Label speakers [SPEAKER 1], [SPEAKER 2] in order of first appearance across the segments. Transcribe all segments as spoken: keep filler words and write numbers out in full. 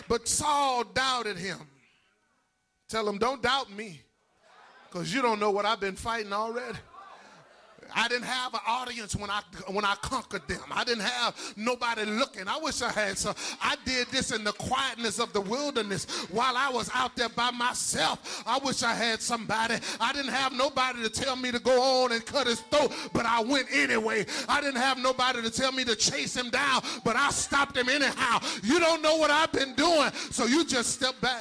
[SPEAKER 1] But Saul doubted him. Tell him, don't doubt me, because you don't know what I've been fighting already. I didn't have an audience when I when I conquered them. I didn't have nobody looking. I wish I had some. I did this in the quietness of the wilderness while I was out there by myself. I wish I had somebody. I didn't have nobody to tell me to go on and cut his throat, but I went anyway. I didn't have nobody to tell me to chase him down, but I stopped him anyhow. You don't know what I've been doing, so you just step back.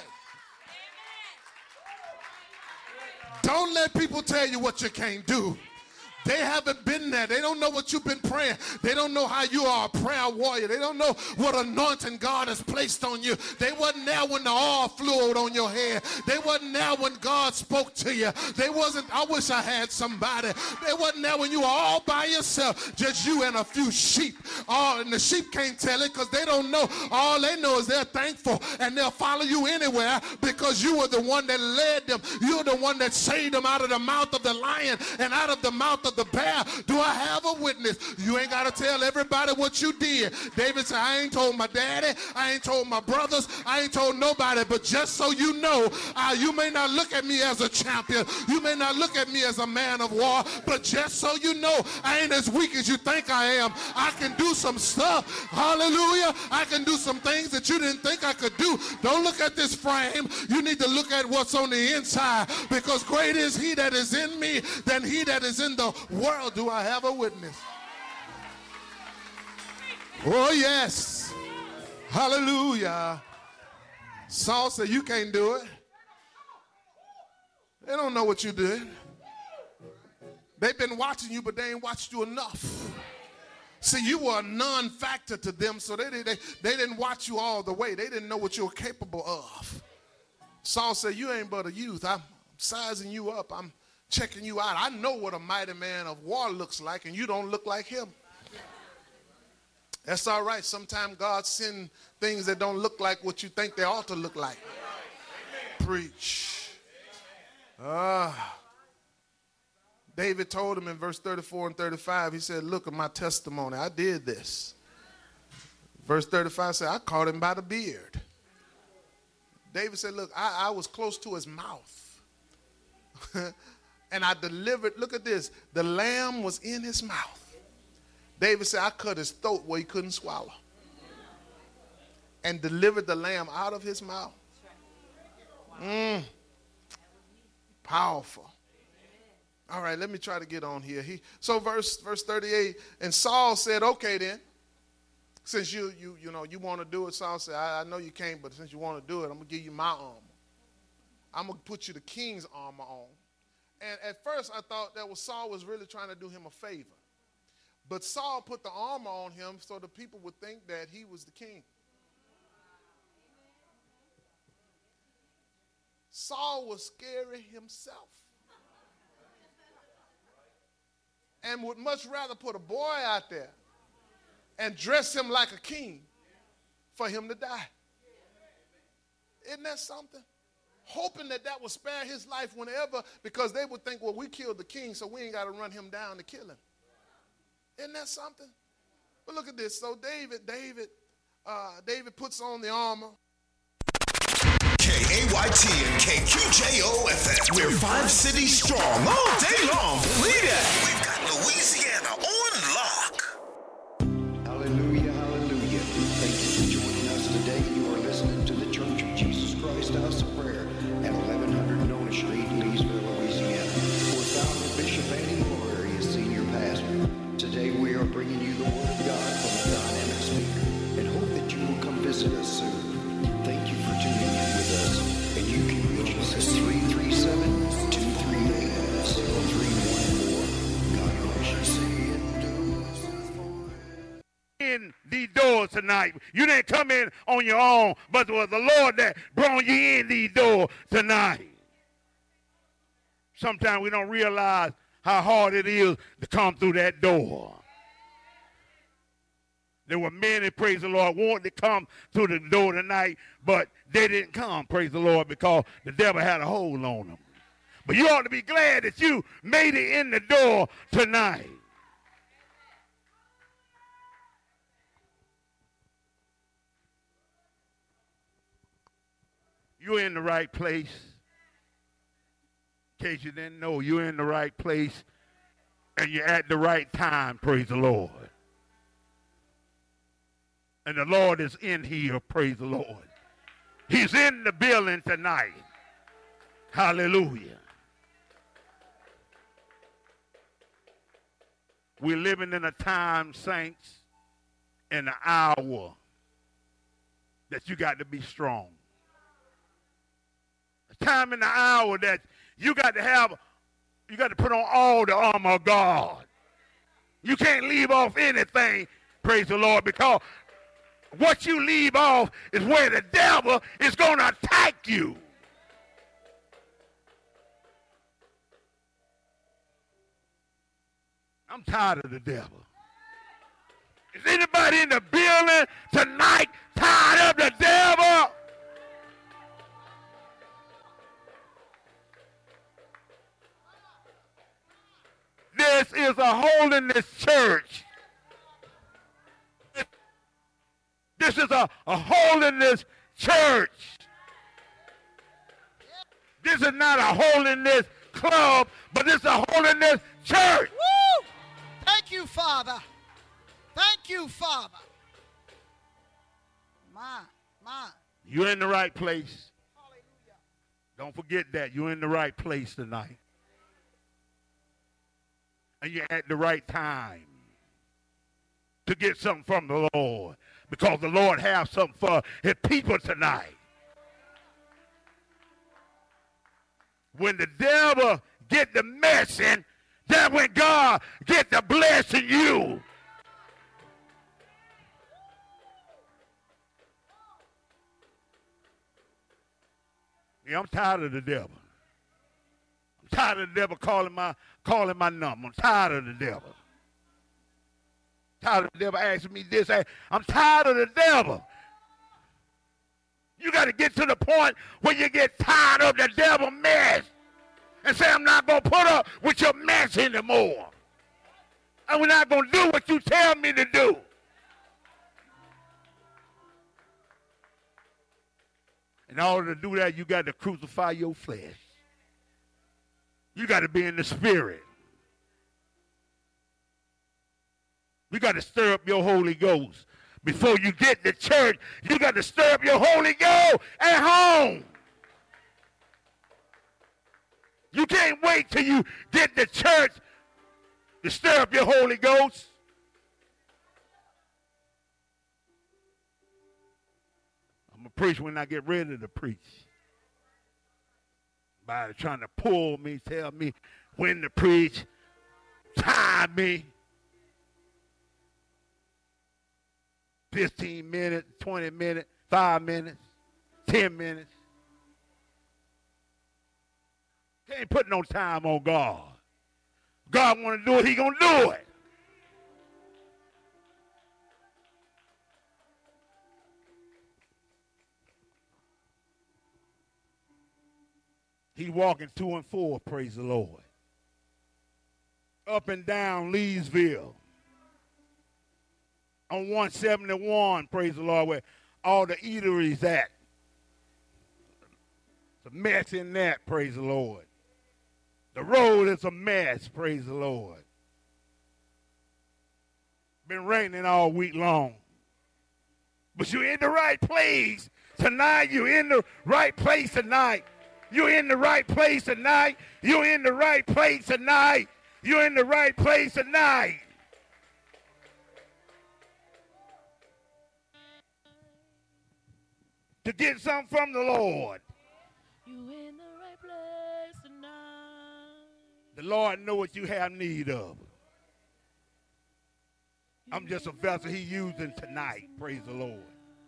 [SPEAKER 1] Don't let people tell you what you can't do. They haven't been there. They don't know what you've been praying. They don't know how you are a prayer warrior. They don't know what anointing God has placed on you. They wasn't there when the oil flowed on your head. They wasn't there when God spoke to you. They wasn't, I wish I had somebody. They wasn't there when you were all by yourself, just you and a few sheep. Oh, and the sheep can't tell it because they don't know. All they know is they're thankful, and they'll follow you anywhere because you were the one that led them. You're the one that saved them out of the mouth of the lion and out of the mouth of the bear. Do I have a witness? You ain't got to tell everybody what you did. David said, I ain't told my daddy, I ain't told my brothers, I ain't told nobody, but just so you know, uh, you may not look at me as a champion, you may not look at me as a man of war, but just so you know, I ain't as weak as you think I am. I can do some stuff. Hallelujah. I can do some things that you didn't think I could do. Don't look at this frame. You need to look at what's on the inside, because greater is he that is in me than he that is in the world. Do I have a witness? Oh yes. Hallelujah. Saul said, you can't do it. They don't know what you did. They've been watching you, but they ain't watched you enough. See, you were a non-factor to them, so they, they, they didn't watch you all the way. They didn't know what you were capable of. Saul said, you ain't but a youth. I'm sizing you up. I'm checking you out. I know what a mighty man of war looks like, and you don't look like him. That's all right. Sometimes God sends things that don't look like what you think they ought to look like. Preach. Ah. David told him in verse thirty-four and thirty-five, he said, look at my testimony. I did this. Verse thirty-five said, I caught him by the beard. David said, look, I, I was close to his mouth. And I delivered, look at this, the lamb was in his mouth. David said, I cut his throat where he couldn't swallow. And delivered the lamb out of his mouth. Mm. Powerful. All right, let me try to get on here. He, so verse, verse thirty-eight, and Saul said, okay then, since you, you, you know, you want to do it, Saul said, I, I know you can't, but since you want to do it, I'm going to give you my armor. I'm going to put you the king's armor on. And at first I thought that was Saul was really trying to do him a favor. But Saul put the armor on him so the people would think that he was the king. Saul was scary himself. And would much rather put a boy out there and dress him like a king for him to die. Isn't that something? Hoping that that would spare his life whenever, because they would think, well, we killed the king, so we ain't got to run him down to kill him. Isn't that something? But look at this. So David, David, uh, David puts on the armor.
[SPEAKER 2] K A Y T and K Q J O F M. We're five cities strong all day long. Believe that. We've got Louisiana on lock.
[SPEAKER 3] Hallelujah, hallelujah. Thank you for joining us today. You are listening to the Church of Jesus Christ House of Prayer at eleven hundred Nona Street, Leesville, Louisiana. We're founder Bishop Andy Moore, area senior pastor. Today we are bringing you the Word of God from a dynamic speaker and hope that you will come visit us soon. Thank you for tuning in with us, and you can reach us at three three seven, two three eight, zero three one four. God bless you.
[SPEAKER 4] In these doors tonight. You didn't come in on your own, but it was the Lord that brought you in these doors tonight. Sometimes we don't realize how hard it is to come through that door. There were many, praise the Lord, wanted to come through the door tonight, but they didn't come, praise the Lord, because the devil had a hold on them. But you ought to be glad that you made it in the door tonight. You're in the right place. In case you didn't know, you're in the right place and you're at the right time, praise the Lord. And the Lord is in here, praise the Lord. He's in the building tonight. Hallelujah. We're living in a time, saints, in an hour that you got to be strong. A time in the hour that you got to have, you got to put on all the armor of God. You can't leave off anything, praise the Lord, because what you leave off is where the devil is going to attack you. I'm tired of the devil. Is anybody in the building tonight tired of the devil? This is a holiness church. This is a, a holiness church. This is not a holiness club, but this is a holiness church.
[SPEAKER 5] Woo! Thank you, Father. Thank you, Father. My, my.
[SPEAKER 4] You're in the right place. Hallelujah. Don't forget that. You're in the right place tonight. And you're at the right time to get something from the Lord, because the Lord has something for his people tonight. When the devil get the messing, that's when God get the blessing you. Yeah, I'm tired of the devil. I'm tired of the devil calling my calling my number. I'm tired of the devil. Tired of the devil asking me this. I'm tired of the devil. You got to get to the point where you get tired of the devil mess and say, I'm not going to put up with your mess anymore. I'm not going to do what you tell me to do. In order to do that, you got to crucify your flesh. You got to be in the spirit. You got to stir up your Holy Ghost. Before you get to church, you got to stir up your Holy Ghost at home. You can't wait till you get to church to stir up your Holy Ghost. I'm going to preach when I get ready to preach. By trying to pull me, tell me when to preach, time me. fifteen minutes, twenty minutes, five minutes, ten minutes. Can't put no time on God. God want to do it, he going to do it. He walking two and four, praise the Lord. Up and down Leesville. On one seventy-one, praise the Lord, where all the eateries at. It's a mess in that, praise the Lord. The road is a mess, praise the Lord. Been raining all week long. But you're in the right place tonight. You're in the right place tonight. You're in the right place tonight. You're in the right place tonight. You're in the right place tonight. To get something from the Lord.
[SPEAKER 6] You in the right place tonight.
[SPEAKER 4] The Lord knows what you have need of. I'm just a vessel he using tonight. Praise the Lord.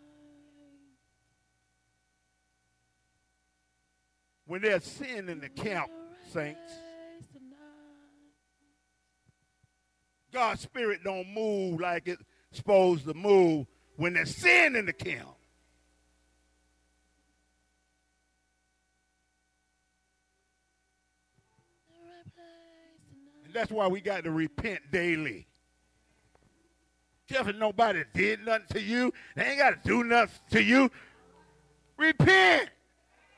[SPEAKER 4] When there's sin in the camp, saints, God's spirit don't move like it's supposed to move when there's sin in the camp. And that's why we got to repent daily. If nobody did nothing to you, they ain't got to do nothing to you. Repent.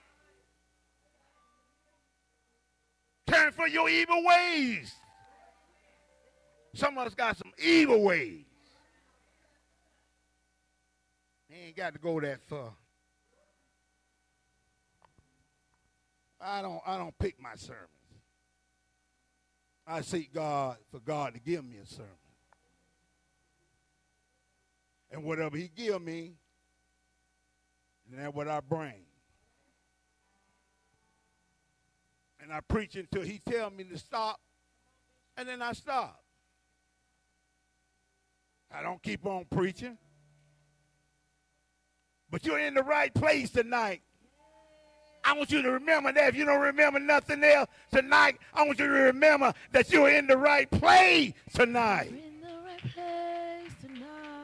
[SPEAKER 4] Turn from your evil ways. Some of us got some evil ways. You ain't got to go that far. I don't, I don't pick my sermons. I seek God for God to give me a sermon. And whatever he give me, then that's what I bring. And I preach until he tell me to stop, and then I stop. I don't keep on preaching. But you're in the right place tonight. I want you to remember that. If you don't remember nothing else tonight, I want you to remember that you're in the right place tonight.
[SPEAKER 6] You're in the right place tonight.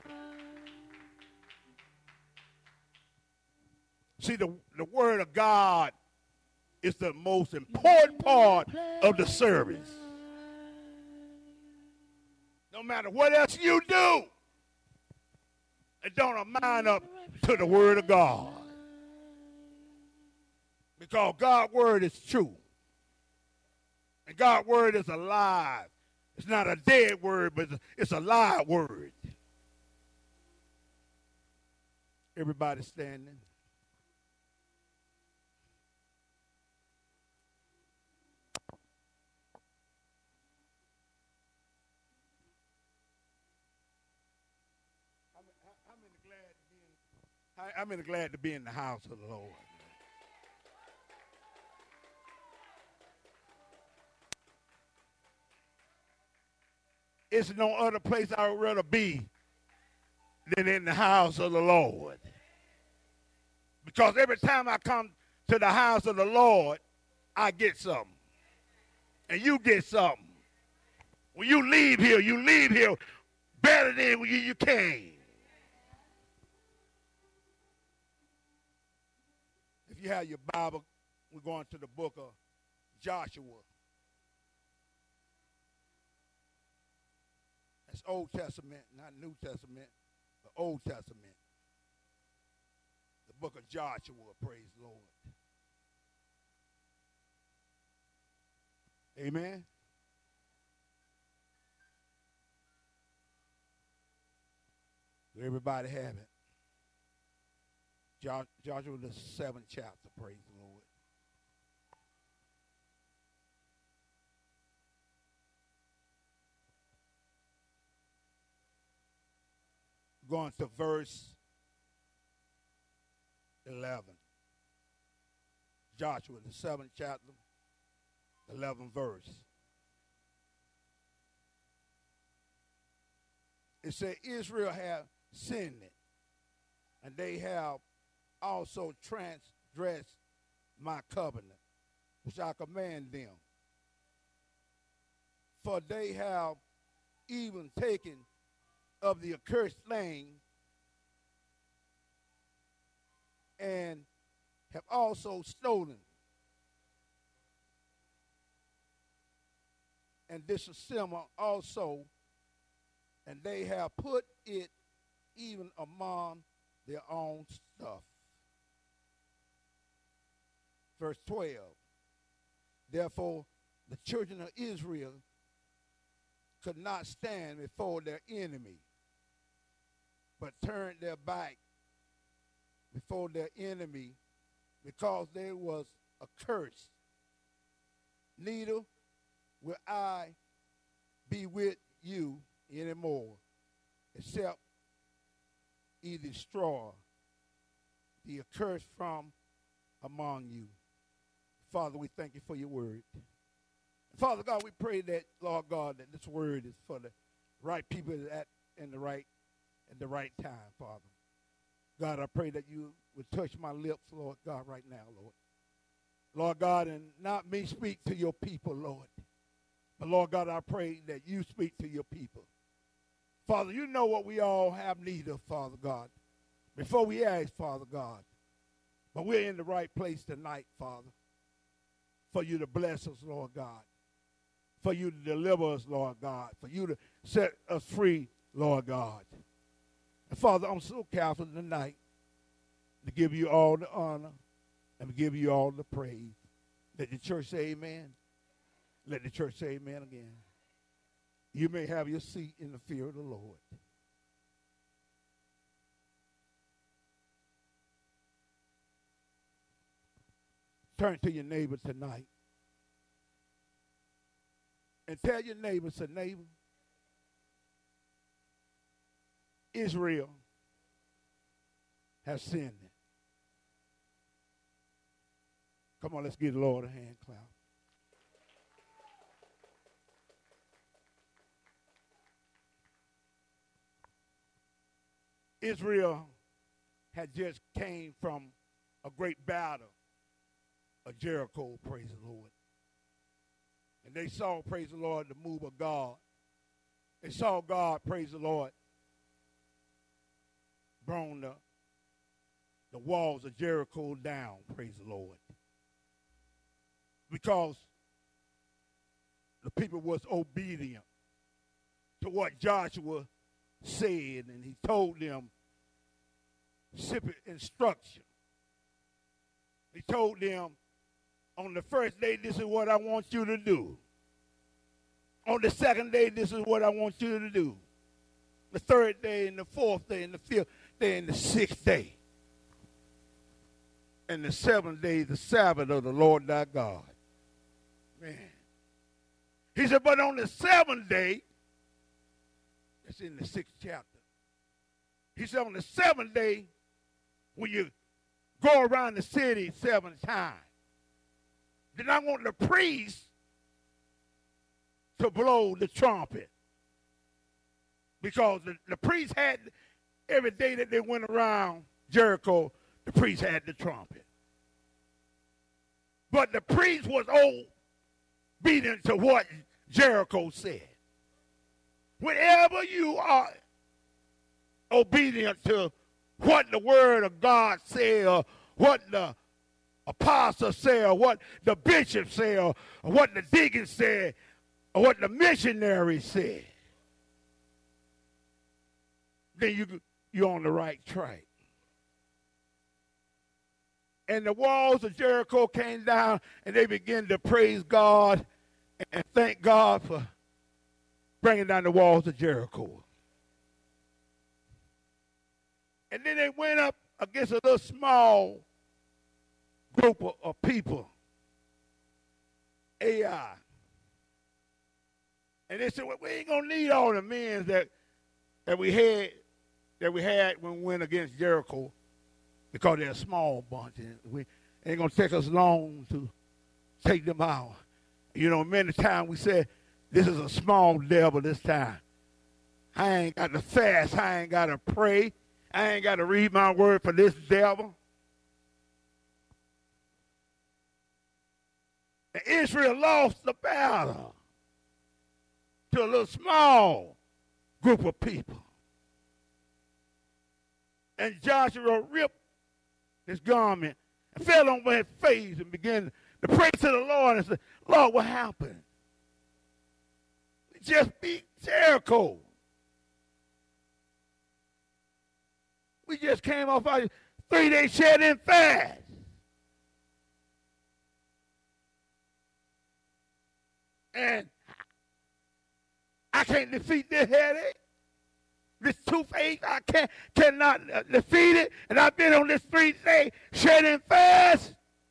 [SPEAKER 4] See, the, the word of God is the most important part of the service. No matter what else you do, it don't amount up to the word of God. Because God's word is true. And God's word is alive. It's not a dead word, but it's a live word. Everybody standing. I'm in glad to be in the house of the Lord. It's no other place I would rather be than in the house of the Lord. Because every time I come to the house of the Lord, I get something. And you get something. When you leave here, you leave here better than when you, you came. If you have your Bible, we're going to the book of Joshua. That's Old Testament, not New Testament, but Old Testament. The book of Joshua, praise the Lord. Amen. Do everybody have it? Joshua, the seventh chapter, praise the Lord. Going to verse eleven. Joshua, the seventh chapter, eleventh verse. It said, Israel have sinned, and they have also transgressed my covenant, which I command them. For they have even taken of the accursed land, and have also stolen and disassembled also, and they have put it even among their own stuff. Verse twelve. Therefore, the children of Israel could not stand before their enemy, but turned their back before their enemy, because there was a curse. Neither will I be with you anymore, except ye destroy the accursed from among you. Father, we thank you for your word. Father God, we pray that, Lord God, that this word is for the right people at in the right at the right time, Father. God, I pray that you would touch my lips, Lord God, right now, Lord. Lord God, and not me speak to your people, Lord. But Lord God, I pray that you speak to your people. Father, you know what we all have need of, Father God, before we ask, Father God. But we're in the right place tonight, Father, for you to bless us, Lord God, for you to deliver us, Lord God, for you to set us free, Lord God. And Father, I'm so careful tonight to give you all the honor and to give you all the praise. Let the church say amen. Let the church say amen again. You may have your seat in the fear of the Lord. Turn to your neighbor tonight and tell your neighbor, say, neighbor, Israel has sinned. Come on, let's give the Lord a hand clap. Israel had just came from a great battle of Jericho, praise the Lord. And they saw, praise the Lord, the move of God. They saw God, praise the Lord, brought the, the walls of Jericho down, praise the Lord. Because the people was obedient to what Joshua said, and he told them simple instruction. He told them, on the first day, this is what I want you to do. On the second day, this is what I want you to do. The third day, and the fourth day, and the fifth day, and the sixth day. And the seventh day, the Sabbath of the Lord thy God. Man. He said, but on the seventh day, it's in the sixth chapter. He said, on the seventh day, when you go around the city seven times, then I want the priest to blow the trumpet. Because the, the priest had, every day that they went around Jericho, the priest had the trumpet. But the priest was obedient to what Jericho said. Whenever you are obedient to what the word of God said, or what the apostle said, or what the bishop said, or what the deacon said, or what the missionary said, then you, you're on the right track. And the walls of Jericho came down, and they began to praise God and thank God for bringing down the walls of Jericho. And then they went up against a little small group of, of people, Ai. And they said, well, we ain't gonna need all the men that that we had that we had when we went against Jericho, because they're a small bunch, and we it ain't gonna take us long to take them out. You know, many times we said, this is a small devil this time. I ain't got to fast. I ain't got to pray. I ain't got to read my word for this devil. And Israel lost the battle to a little small group of people. And Joshua ripped his garment and fell on his face and began to pray to the Lord and said, Lord, what happened? We just beat Jericho. We just came off our three-day shedding fast. And I can't defeat this headache, this toothache. I can't, cannot uh, defeat it. And I've been on this three-day shedding fast.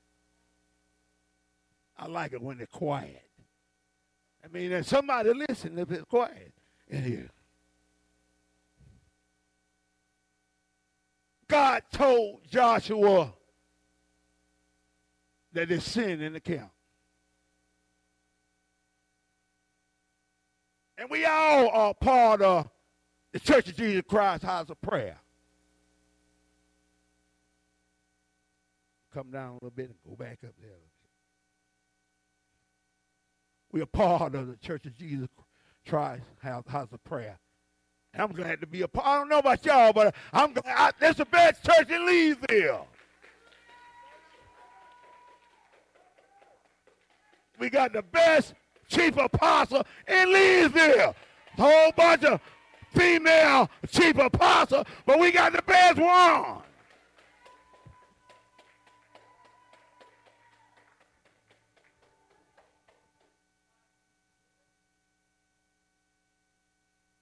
[SPEAKER 4] I like it when they're quiet. I mean, there's somebody listen if it's quiet in here. God told Joshua that there's sin in the camp. And we all are part of the Church of Jesus Christ House of Prayer. Come down a little bit and go back up there. We are part of the Church of Jesus Christ House, House of Prayer. And I'm glad to be a part. I don't know about y'all, but I'm glad. I, that's the best church in Leesville. We got the best chief apostle in Leesville. A whole bunch of female chief apostle, but we got the best one.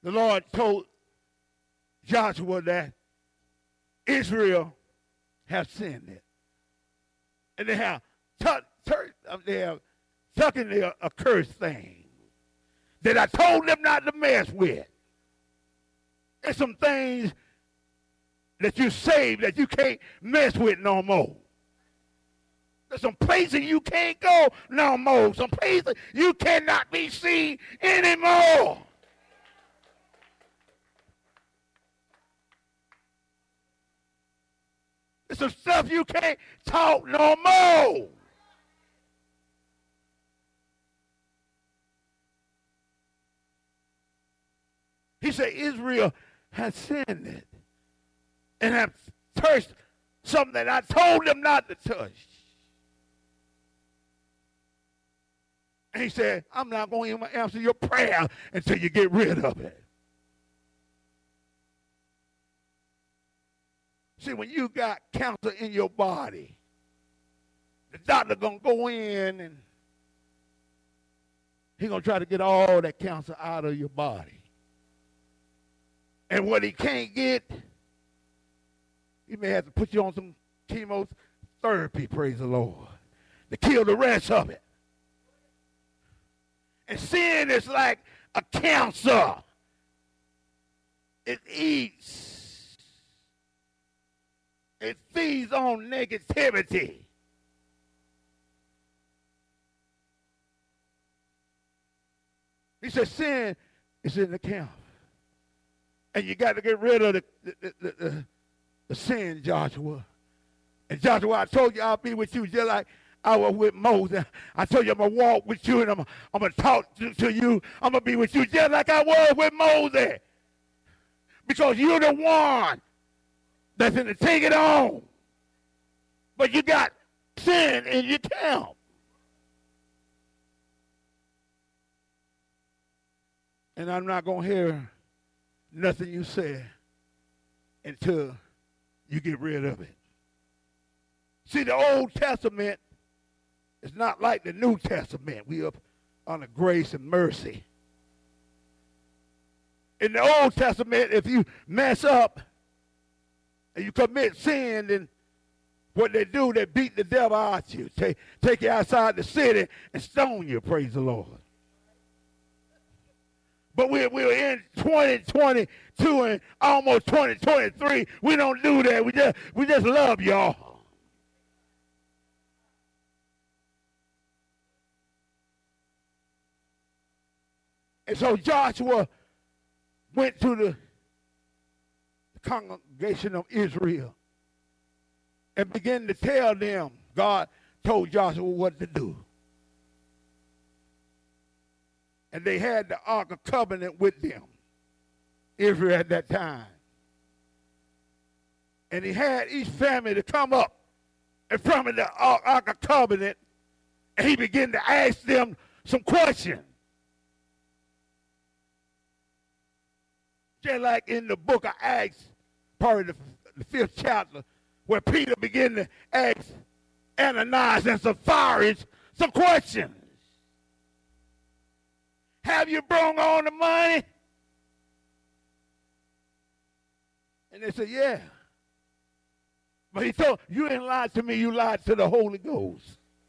[SPEAKER 4] the Lord told Joshua that Israel have sinned it. And they have, tuck, tur- they have taken the accursed thing that I told them not to mess with. There's some things that you saved that you can't mess with no more. There's some places you can't go no more. Some places you cannot be seen anymore. There's some stuff you can't talk no more. He said Israel has sinned it and have touched something that I told them not to touch. And he said, I'm not going to even answer your prayer until you get rid of it. See, when you got cancer in your body, the doctor going to go in and he's going to try to get all that cancer out of your body. And what he can't get, he may have to put you on some chemotherapy, praise the Lord, to kill the rest of it. And sin is like a cancer. It eats. It feeds on negativity. He said sin is in the camp. And you got to get rid of the, the, the, the, the sin, Joshua. And Joshua, I told you I'll be with you just like I was with Moses. I told you I'm going to walk with you and I'm, I'm going to talk to, to you. I'm going to be with you just like I was with Moses. Because you're the one that's going to take it on. But you got sin in your camp. And I'm not going to hear nothing you say until you get rid of it. See, the Old Testament is not like the New Testament. We are under grace and mercy. In the Old Testament, if you mess up and you commit sin, then what they do, they beat the devil out you. Take, take you outside the city and stone you, praise the Lord. But we're, we're in twenty twenty-two and almost twenty twenty-three. We don't do that. We just, we just love y'all. And so Joshua went to the, the congregation of Israel and began to tell them, God told Joshua what to do. And they had the Ark of Covenant with them, Israel at that time. And he had each family to come up in front of the Ark of Covenant, and he began to ask them some questions. Just like in the book of Acts, part of the, the fifth chapter, where Peter began to ask Ananias and Sapphira some questions. Have you brought on the money? And they said, yeah. But he told, you didn't lie to me, you lied to the Holy Ghost.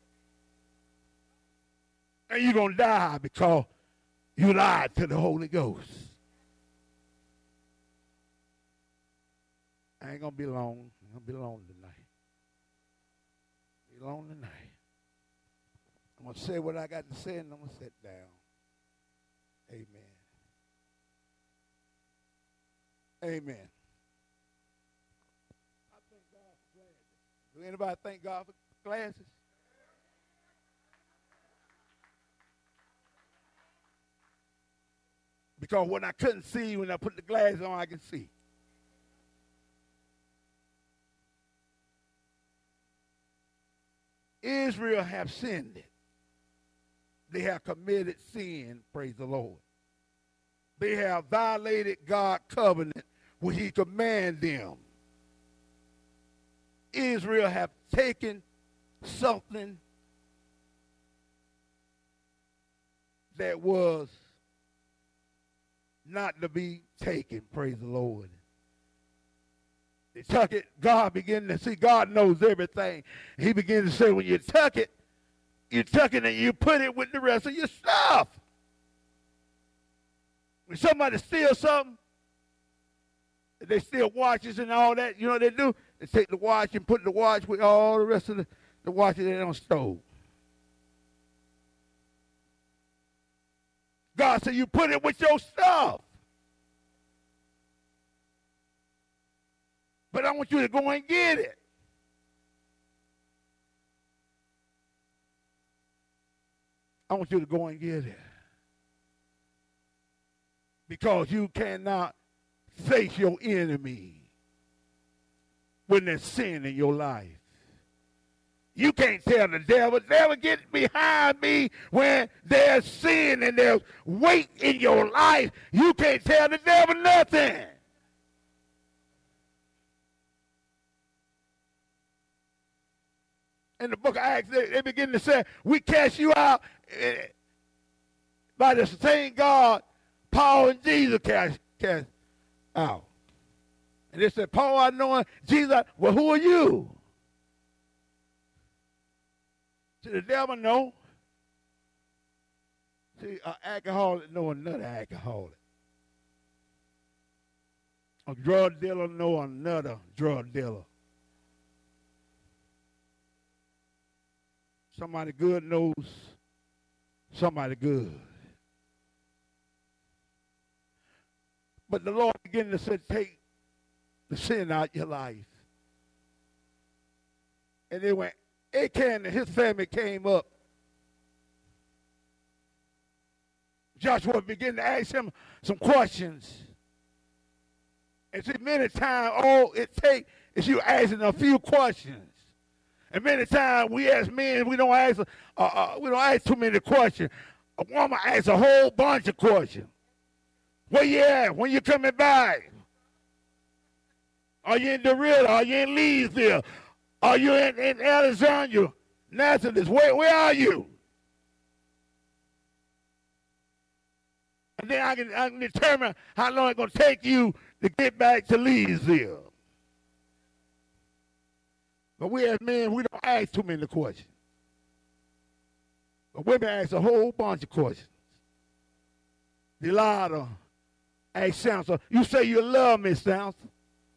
[SPEAKER 4] And you're going to die because you lied to the Holy Ghost. I ain't going to be long. I'm going to be long tonight. Be long tonight. I'm going to say what I got to say and I'm going to sit down. Amen. Amen. I thank God for glasses. Do anybody thank God for glasses? Because when I couldn't see, when I put the glasses on, I could see. Israel have sinned it. They have committed sin, praise the Lord. They have violated God's covenant when he commanded them. Israel have taken something that was not to be taken, praise the Lord. They tuck it, God began to see, God knows everything. He began to say, when you tuck it, you tuck it and you put it with the rest of your stuff. When somebody steals something, they steal watches and all that, you know what they do? They take the watch and put the watch with all the rest of the, the watches they don't stole. God said, you put it with your stuff. But I want you to go and get it. I want you to go and get it. Because you cannot face your enemy when there's sin in your life. You can't tell the devil, devil, get behind me when there's sin and there's weight in your life. You can't tell the devil nothing. In the book of Acts, they, they begin to say, we cast you out uh, by the same God Paul and Jesus cast, cast out. And they said, Paul, I know him. Jesus, well, who are you? See, the devil know. See, an alcoholic know another alcoholic. A drug dealer know another drug dealer. Somebody good knows somebody good. But the Lord began to say, take the sin out your life. And they went, Achan and his family came up. Joshua began to ask him some questions. And see, many times all it takes is you asking a few questions. And many times we as men, we don't ask, uh, uh, we don't ask too many questions. A woman asks a whole bunch of questions. Where you at? When you coming back? Are you in Dorita? Are you in Leesville? Are you in, in Alexandria? Nazareth? Where, where are you? And then I can, I can determine how long it's going to take you to get back to Leesville. But we as men, we don't ask too many questions. But women ask a whole bunch of questions. Delilah asked Samson, you say you love me, Samson.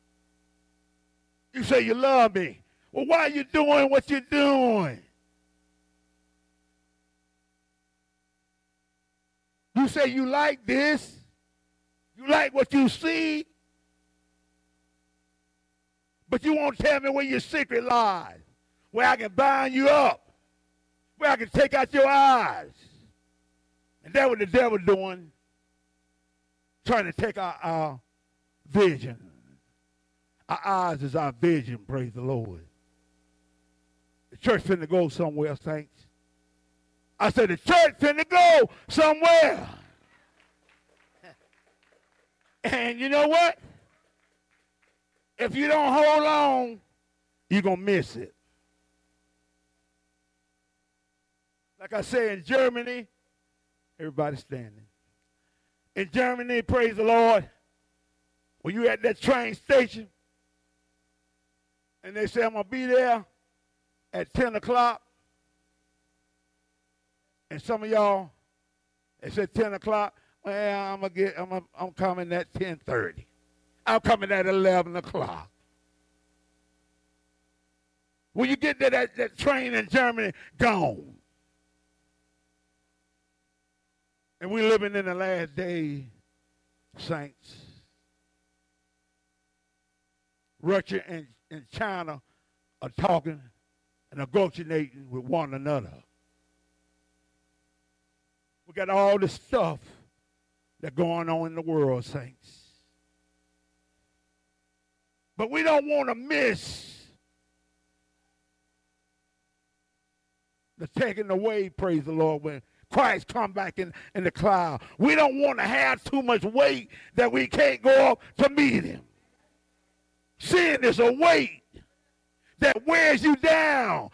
[SPEAKER 4] You say you love me. Well, why are you doing what you're doing? You say you like this. You like what you see. But you won't tell me where your secret lies. Where I can bind you up. Where I can take out your eyes. And that's what the devil doing. Trying to take out our vision. Our eyes is our vision, praise the Lord. The church finna go somewhere, saints. I said the church finna go somewhere. And you know what? If you don't hold on, you're going to miss it. Like I say, in Germany, everybody standing. In Germany, praise the Lord, when you at that train station, and they say, I'm going to be there at ten o'clock, and some of y'all, they said ten o'clock, well, I'm, gonna get, I'm, gonna, I'm coming at ten thirty. I'm coming at eleven o'clock. When you get to that, that train in Germany, gone. And we're living in the last day, saints. Russia and, and China are talking and negotiating with one another. We got all this stuff that's going on in the world, saints. But we don't want to miss the taking away, praise the Lord, when Christ come back in, in the cloud. We don't want to have too much weight that we can't go up to meet him. Sin is a weight that wears you down.